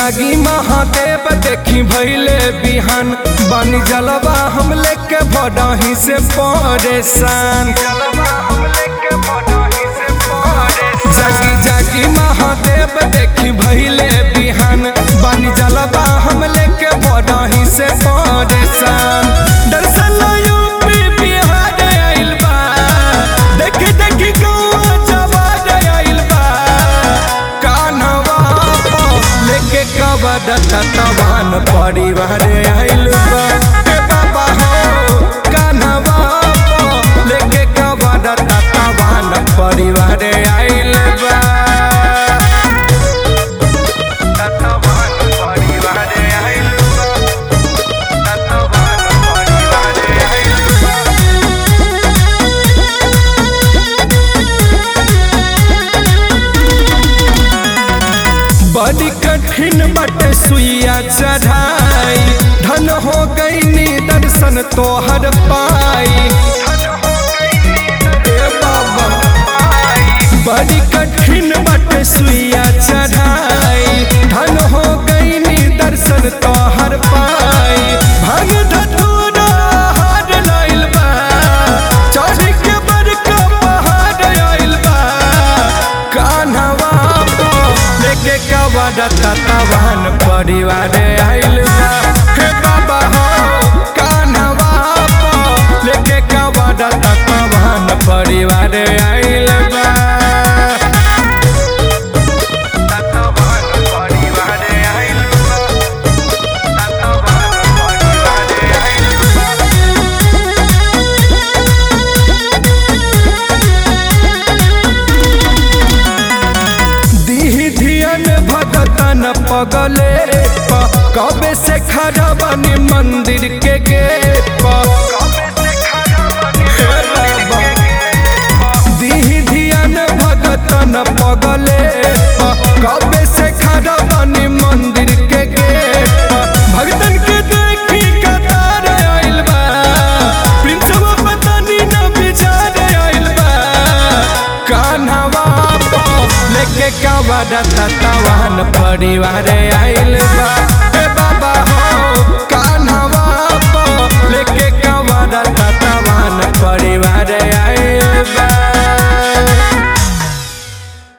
जागी महादेव देखी भैले बिहान बानी जलवा हम लेके भड़ही से परेशान। जागी जागी महादेव देखी भैले बिहान बानी जलवा हम लेके भड़ही से परेशान। दर्शन यूपी बिहार आइल बा देखी देखी गौआ जवार आइल बा। कान्हवा लेके कवद तवान परिवार आइल बा। बाबा हो कान्हवा लेके कवद तवान परिवार आइल बा। तवान परिवार आइल बा। तवान परिवार आइल बा। बड़ी कठिन बटे सुइया चढ़ाई धन हो गई दर्शन तोहर पाई। बाबा बड़ी कठिन बटे सुइया चढ़ाई धन हो गई दर्शन तोहर पाई। भंग धतूरा हार लाइल बा चढ़ के बड़का पहाड़ आइल बा। कान्हवा लेके कवद तवान परिवार आइल बा। हे बाबा हो कान्हवा लेके कवद तवान परिवार आइल बा। तवान परिवार आइल बा। तवान परिवार आइल बा। दीहि धियन भगतन पगले कबे से खड़ा बनी मंदिर के गेट दीहि धियन भगतन पगले कबे से खड़ा बनी मंदिर के गेट। भगतन के देखी कतार आइल बा प्रिंसवा पतानी न बिचार आइल बा। कान्हवा लेके कवद तवान परिवार आइल बा। हे बाबा हो कान्हवा लेके कवद तवान परिवार आइल बा।